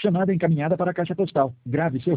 Chamada encaminhada para a caixa postal. Grave seu